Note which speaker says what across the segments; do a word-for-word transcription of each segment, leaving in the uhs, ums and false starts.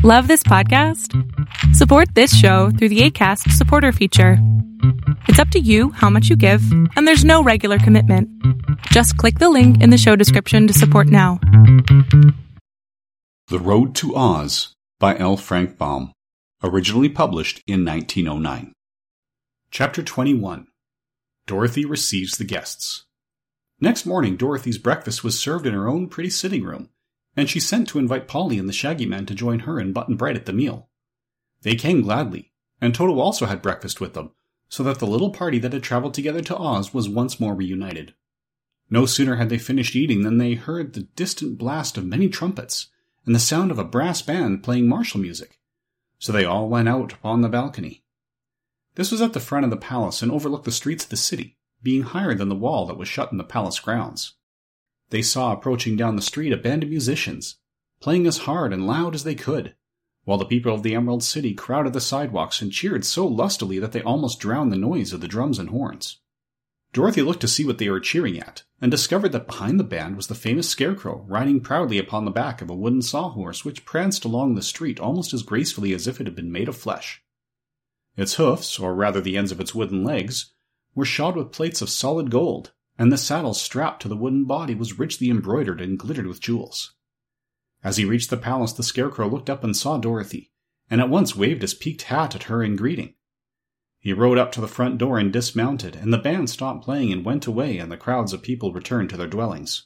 Speaker 1: Love this podcast? Support this show through the Acast supporter feature. It's up to you how much you give, and there's no regular commitment. Just click the link in the show description to support now.
Speaker 2: The Road to Oz by L. Frank Baum. Originally published in nineteen oh nine. Chapter twenty-one. Dorothy Receives the Guests. Next morning, Dorothy's breakfast was served in her own pretty sitting room, and she sent to invite Polly and the Shaggy Man to join her and Button-Bright at the meal. They came gladly, and Toto also had breakfast with them, so that the little party that had traveled together to Oz was once more reunited. No sooner had they finished eating than they heard the distant blast of many trumpets, and the sound of a brass band playing martial music. So they all went out upon the balcony. This was at the front of the palace and overlooked the streets of the city, being higher than the wall that was shut in the palace grounds. They saw approaching down the street a band of musicians, playing as hard and loud as they could, while the people of the Emerald City crowded the sidewalks and cheered so lustily that they almost drowned the noise of the drums and horns. Dorothy looked to see what they were cheering at, and discovered that behind the band was the famous Scarecrow riding proudly upon the back of a wooden sawhorse which pranced along the street almost as gracefully as if it had been made of flesh. Its hoofs, or rather the ends of its wooden legs, were shod with plates of solid gold, and the saddle strapped to the wooden body was richly embroidered and glittered with jewels. As he reached the palace, the Scarecrow looked up and saw Dorothy, and at once waved his peaked hat at her in greeting. He rode up to the front door and dismounted, and the band stopped playing and went away, and the crowds of people returned to their dwellings.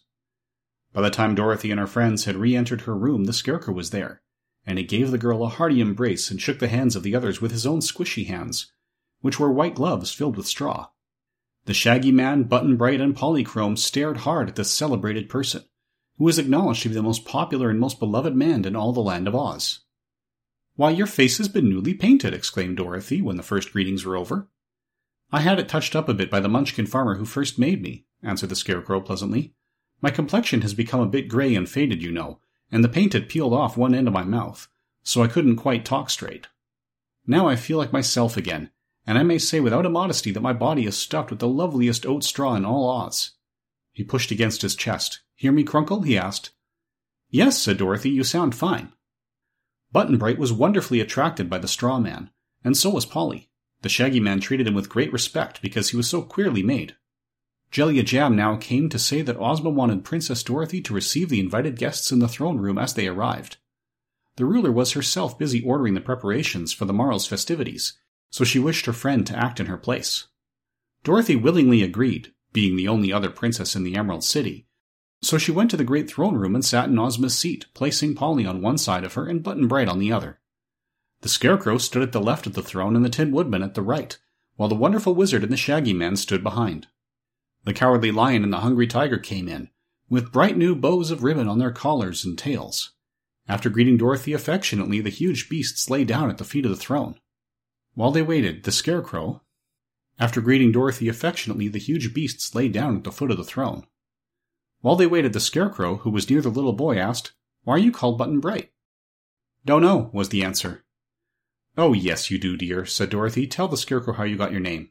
Speaker 2: By the time Dorothy and her friends had re-entered her room, the Scarecrow was there, and he gave the girl a hearty embrace and shook the hands of the others with his own squishy hands, which were white gloves filled with straw. The Shaggy Man, Button-Bright, and Polychrome stared hard at this celebrated person, who was acknowledged to be the most popular and most beloved man in all the land of Oz. "Why, your face has been newly painted," exclaimed Dorothy when the first greetings were over. "I had it touched up a bit by the Munchkin farmer who first made me," answered the Scarecrow pleasantly. "My complexion has become a bit gray and faded, you know, and the paint had peeled off one end of my mouth, so I couldn't quite talk straight. Now I feel like myself again, and I may say without immodesty that my body is stuffed with the loveliest oat straw in all Oz." He pushed against his chest. "Hear me, Crunkle?" he asked. "Yes," said Dorothy, "you sound fine." Button-Bright was wonderfully attracted by the straw man, and so was Polly. The Shaggy Man treated him with great respect because he was so queerly made. Jellia Jam now came to say that Ozma wanted Princess Dorothy to receive the invited guests in the throne room as they arrived. The ruler was herself busy ordering the preparations for the morrow's festivities, so she wished her friend to act in her place. Dorothy willingly agreed, being the only other princess in the Emerald City, so she went to the great throne room and sat in Ozma's seat, placing Polly on one side of her and Button-Bright on the other. The Scarecrow stood at the left of the throne and the Tin Woodman at the right, while the Wonderful Wizard and the Shaggy Man stood behind. The Cowardly Lion and the Hungry Tiger came in, with bright new bows of ribbon on their collars and tails. After greeting Dorothy affectionately, the huge beasts lay down at the feet of the throne. While they waited, the Scarecrow... After greeting Dorothy affectionately, the huge beasts lay down at the foot of the throne. While they waited, the Scarecrow, who was near the little boy, asked, "Why are you called Button-Bright?" "Don't know," was the answer. "Oh, yes, you do, dear," said Dorothy. "Tell the Scarecrow how you got your name."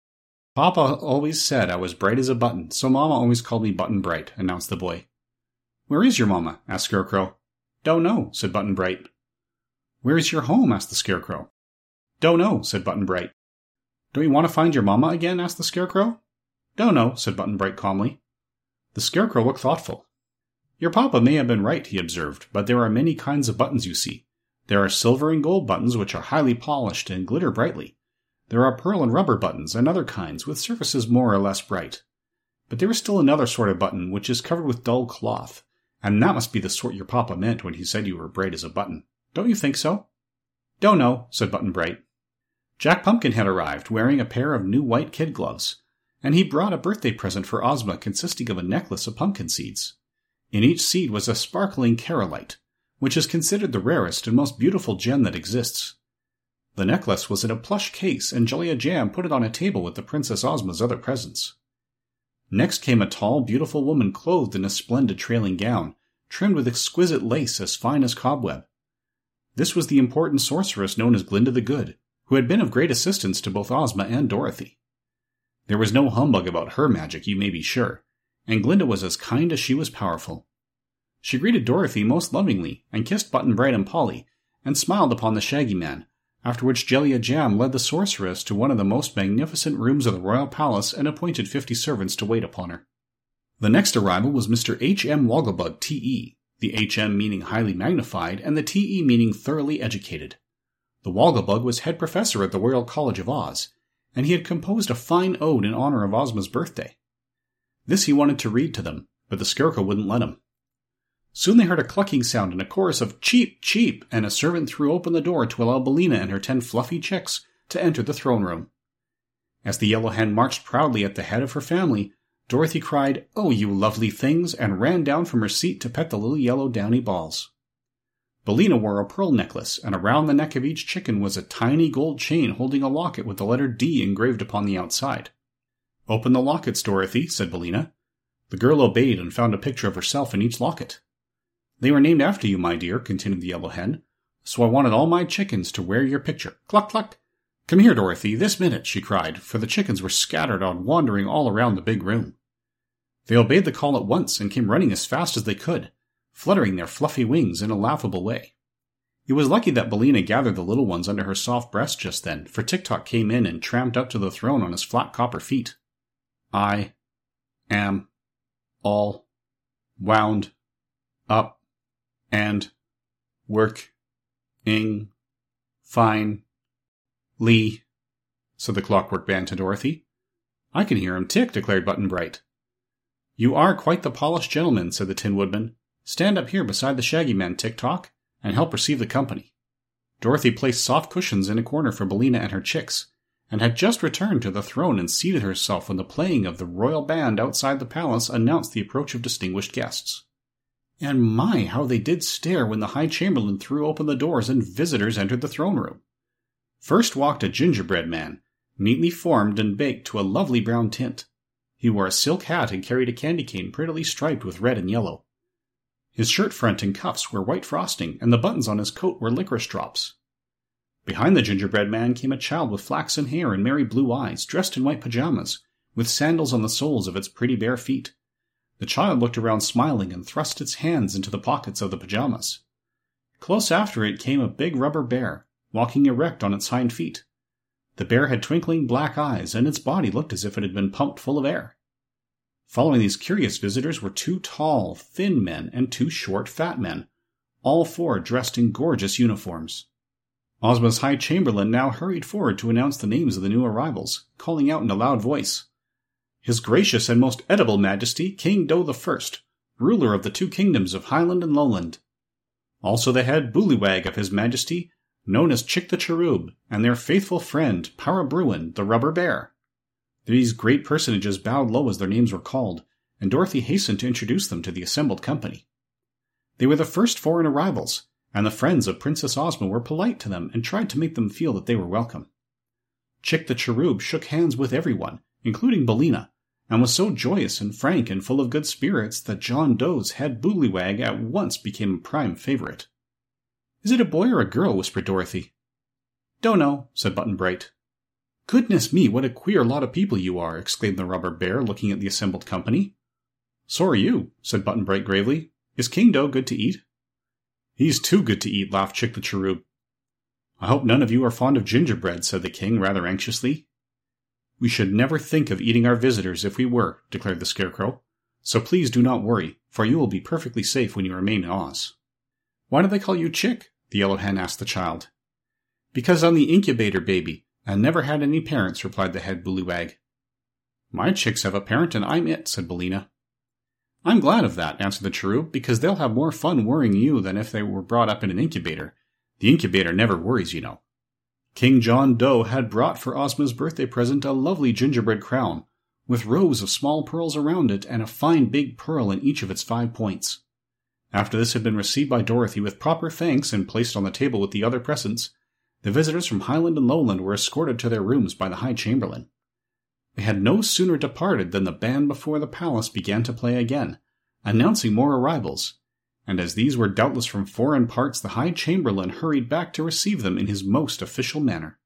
Speaker 2: "Papa always said I was bright as a button, so Mama always called me Button-Bright," announced the boy. "Where is your Mama?" asked Scarecrow. "Don't know," said Button-Bright. "Where is your home?" asked the Scarecrow. "Don't know," said Button-Bright. "Don't you want to find your Mama again?" asked the Scarecrow. "Don't know," said Button-Bright calmly. The Scarecrow looked thoughtful. "Your papa may have been right," he observed, "but there are many kinds of buttons, you see. There are silver and gold buttons, which are highly polished and glitter brightly. There are pearl and rubber buttons, and other kinds, with surfaces more or less bright. But there is still another sort of button, which is covered with dull cloth, and that must be the sort your papa meant when he said you were bright as a button. Don't you think so?" "Don't know," said Button-Bright. Jack Pumpkin had arrived, wearing a pair of new white kid gloves, and he brought a birthday present for Ozma consisting of a necklace of pumpkin seeds. In each seed was a sparkling carolite, which is considered the rarest and most beautiful gem that exists. The necklace was in a plush case, and Jellia Jam put it on a table with the Princess Ozma's other presents. Next came a tall, beautiful woman clothed in a splendid trailing gown, trimmed with exquisite lace as fine as cobweb. This was the important sorceress known as Glinda the Good, who had been of great assistance to both Ozma and Dorothy. There was no humbug about her magic, you may be sure, and Glinda was as kind as she was powerful. She greeted Dorothy most lovingly, and kissed Button-Bright and Polly, and smiled upon the Shaggy Man, after which Jellia Jam led the sorceress to one of the most magnificent rooms of the royal palace and appointed fifty servants to wait upon her. The next arrival was Mister H M Wogglebug, T E, the H M meaning highly magnified and the T E meaning thoroughly educated. The Wogglebug was head professor at the Royal College of Oz, and he had composed a fine ode in honor of Ozma's birthday. This he wanted to read to them, but the Scarecrow wouldn't let him. Soon they heard a clucking sound and a chorus of cheep, cheep, and a servant threw open the door to allow Billina and her ten fluffy chicks to enter the throne room. As the Yellow Hen marched proudly at the head of her family, Dorothy cried, "Oh, you lovely things," and ran down from her seat to pet the little yellow downy balls. Billina wore a pearl necklace, and around the neck of each chicken was a tiny gold chain holding a locket with the letter D engraved upon the outside. "Open the lockets, Dorothy," said Billina. The girl obeyed and found a picture of herself in each locket. "They were named after you, my dear," continued the Yellow Hen, "so I wanted all my chickens to wear your picture. Cluck, cluck! Come here, Dorothy, this minute," she cried, for the chickens were scattered on wandering all around the big room. They obeyed the call at once and came running as fast as they could, fluttering their fluffy wings in a laughable way. It was lucky that Billina gathered the little ones under her soft breast just then, for Tik-Tok came in and tramped up to the throne on his flat copper feet. "I am all wound up and work-ing fine-ly," said the Clockwork Man to Dorothy. "I can hear him tick," declared Button-Bright. "You are quite the polished gentleman," said the Tin Woodman. "Stand up here beside the Shaggy Man, Tik-Tok, and help receive the company." Dorothy placed soft cushions in a corner for Billina and her chicks, and had just returned to the throne and seated herself when the playing of the royal band outside the palace announced the approach of distinguished guests. And my, how they did stare when the High Chamberlain threw open the doors and visitors entered the throne room. First walked a gingerbread man, neatly formed and baked to a lovely brown tint. He wore a silk hat and carried a candy cane prettily striped with red and yellow. His shirt front and cuffs were white frosting, and the buttons on his coat were licorice drops. Behind the gingerbread man came a child with flaxen hair and merry blue eyes, dressed in white pajamas, with sandals on the soles of its pretty bare feet. The child looked around smiling and thrust its hands into the pockets of the pajamas. Close after it came a big rubber bear, walking erect on its hind feet. The bear had twinkling black eyes, and its body looked as if it had been pumped full of air. Following these curious visitors were two tall, thin men and two short, fat men, all four dressed in gorgeous uniforms. Ozma's High Chamberlain now hurried forward to announce the names of the new arrivals, calling out in a loud voice, "His gracious and most edible Majesty, King Dough the First, ruler of the two kingdoms of Highland and Lowland. Also the head Boolywag of His Majesty, known as Chick the Cherub, and their faithful friend, Para Bruin, the Rubber Bear." These great personages bowed low as their names were called, and Dorothy hastened to introduce them to the assembled company. They were the first foreign arrivals, and the friends of Princess Ozma were polite to them and tried to make them feel that they were welcome. Chick the Cherub shook hands with everyone, including Billina, and was so joyous and frank and full of good spirits that John Dough's head Boolywag at once became a prime favorite. "Is it a boy or a girl?" whispered Dorothy. "Don't know," said Button-Bright. "Goodness me, what a queer lot of people you are," exclaimed the Rubber Bear, looking at the assembled company. "So are you," said Button-Bright gravely. "Is King Dough good to eat?" "He's too good to eat," laughed Chick the Cherub. "I hope none of you are fond of gingerbread," said the king rather anxiously. "We should never think of eating our visitors if we were," declared the Scarecrow. "So please do not worry, for you will be perfectly safe when you remain in Oz." "Why do they call you Chick?" the Yellow Hen asked the child. "Because I'm the incubator baby, and never had any parents," replied the head Boolywag. "My chicks have a parent, and I'm it," said Billina. "I'm glad of that," answered the Cherub, "because they'll have more fun worrying you than if they were brought up in an incubator. The incubator never worries, you know." King John Dough had brought for Ozma's birthday present a lovely gingerbread crown, with rows of small pearls around it and a fine big pearl in each of its five points. After this had been received by Dorothy with proper thanks and placed on the table with the other presents, the visitors from Highland and Lowland were escorted to their rooms by the High Chamberlain. They had no sooner departed than the band before the palace began to play again, announcing more arrivals, and as these were doubtless from foreign parts, the High Chamberlain hurried back to receive them in his most official manner.